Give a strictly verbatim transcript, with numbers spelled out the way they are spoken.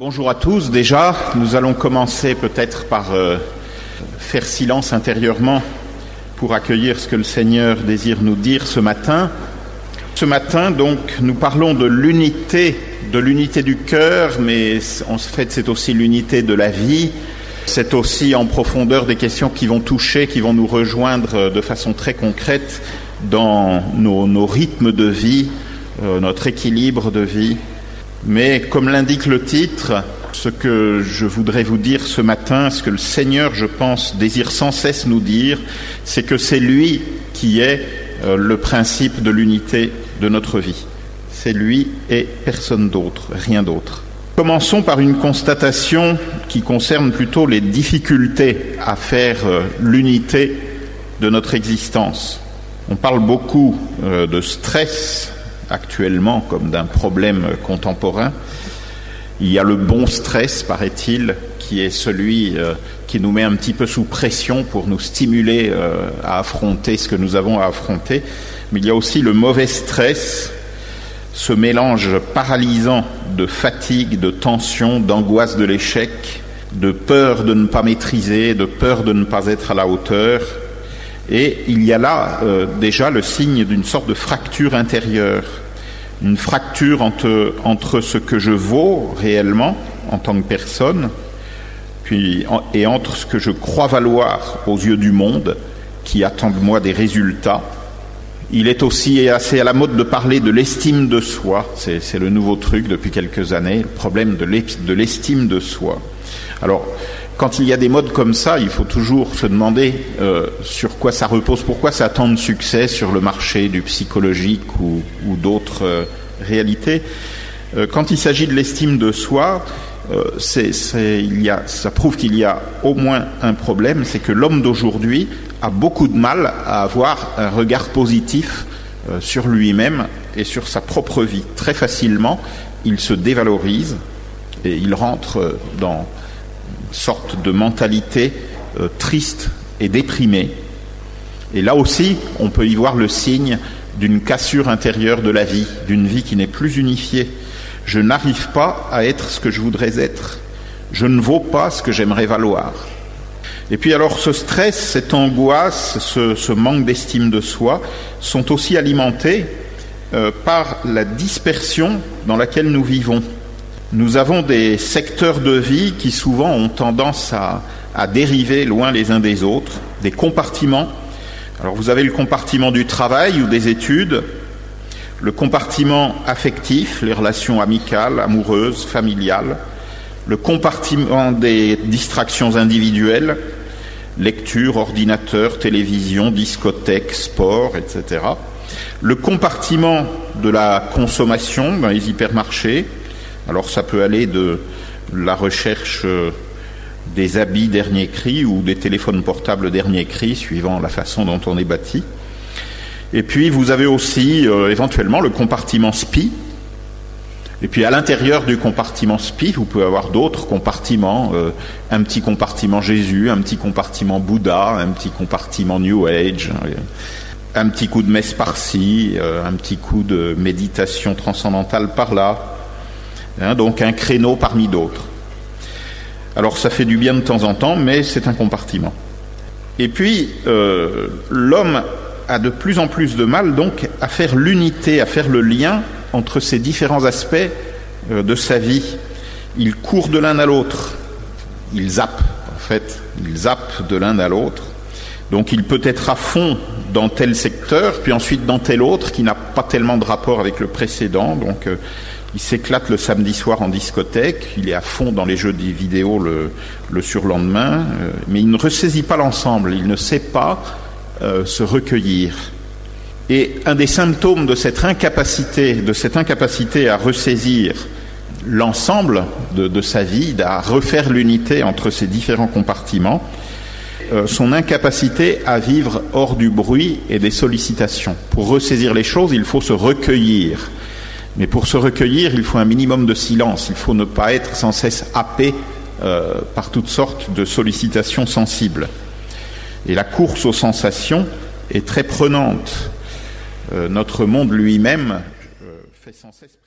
Bonjour à tous. Déjà, nous allons commencer peut-être par euh, faire silence intérieurement pour accueillir ce que le Seigneur désire nous dire ce matin. Ce matin, donc, nous parlons de l'unité, de l'unité du cœur, mais en fait, c'est aussi l'unité de la vie. C'est aussi en profondeur des questions qui vont toucher, qui vont nous rejoindre de façon très concrète dans nos, nos rythmes de vie, euh, notre équilibre de vie. Mais comme l'indique le titre, ce que je voudrais vous dire ce matin, ce que le Seigneur, je pense, désire sans cesse nous dire, c'est que c'est lui qui est euh, le principe de l'unité de notre vie. C'est lui et personne d'autre, rien d'autre. Commençons par une constatation qui concerne plutôt les difficultés à faire euh, l'unité de notre existence. On parle beaucoup euh, de stress actuellement comme d'un problème contemporain. Il y a le bon stress, paraît-il, qui est celui euh, qui nous met un petit peu sous pression pour nous stimuler euh, à affronter ce que nous avons à affronter. Mais il y a aussi le mauvais stress, ce mélange paralysant de fatigue, de tension, d'angoisse de l'échec, de peur de ne pas maîtriser, de peur de ne pas être à la hauteur. Et il y a là euh, déjà le signe d'une sorte de fracture intérieure, une fracture entre, entre ce que je vaux réellement en tant que personne puis, en, et entre ce que je crois valoir aux yeux du monde qui attend de moi des résultats. Il est aussi assez à la mode de parler de l'estime de soi, c'est, c'est le nouveau truc depuis quelques années, le problème de, de l'estime de soi. Alors, quand il y a des modes comme ça, il faut toujours se demander euh, sur quoi ça repose, pourquoi ça a tant de succès sur le marché du psychologique ou, ou d'autres euh, réalités. Euh, quand il s'agit de l'estime de soi, euh, c'est, c'est, il y a, ça prouve qu'il y a au moins un problème, c'est que l'homme d'aujourd'hui a beaucoup de mal à avoir un regard positif euh, sur lui-même et sur sa propre vie. Très facilement, il se dévalorise et il rentre dans sorte de mentalité euh, triste et déprimée. Et là aussi, on peut y voir le signe d'une cassure intérieure de la vie, d'une vie qui n'est plus unifiée. Je n'arrive pas à être ce que je voudrais être. Je ne vaux pas ce que j'aimerais valoir. Et puis alors ce stress, cette angoisse, ce, ce manque d'estime de soi sont aussi alimentés euh, par la dispersion dans laquelle nous vivons. Nous avons des secteurs de vie qui souvent ont tendance à, à dériver loin les uns des autres, des compartiments. Alors vous avez le compartiment du travail ou des études, le compartiment affectif, les relations amicales, amoureuses, familiales, le compartiment des distractions individuelles, lecture, ordinateur, télévision, discothèque, sport, et cetera. Le compartiment de la consommation dans les hypermarchés. Alors ça peut aller de la recherche des habits dernier cri ou des téléphones portables dernier cri, suivant la façon dont on est bâti. Et puis vous avez aussi euh, éventuellement le compartiment S P I. Et puis à l'intérieur du compartiment S P I, vous pouvez avoir d'autres compartiments, euh, un petit compartiment Jésus, un petit compartiment Bouddha, un petit compartiment New Age, euh, un petit coup de messe par-ci, euh, un petit coup de méditation transcendantale par-là. Hein, donc un créneau parmi d'autres. Alors ça fait du bien de temps en temps, mais c'est un compartiment. Et puis euh, l'homme a de plus en plus de mal donc à faire l'unité, à faire le lien entre ces différents aspects euh, de sa vie. Il court de l'un à l'autre, il zappe en fait, il zappe de l'un à l'autre. Donc il peut être à fond dans tel secteur, puis ensuite dans tel autre qui n'a pas tellement de rapport avec le précédent. Donc euh, il s'éclate le samedi soir en discothèque, il est à fond dans les jeux vidéo le, le surlendemain, euh, mais il ne ressaisit pas l'ensemble, il ne sait pas euh, se recueillir. Et un des symptômes de cette incapacité, de cette incapacité à ressaisir l'ensemble de, de sa vie, à refaire l'unité entre ces différents compartiments, euh, son incapacité à vivre hors du bruit et des sollicitations. Pour ressaisir les choses, il faut se recueillir. Mais pour se recueillir, il faut un minimum de silence. Il faut ne pas être sans cesse happé euh, par toutes sortes de sollicitations sensibles. Et la course aux sensations est très prenante. Euh, notre monde lui-même euh, fait sans cesse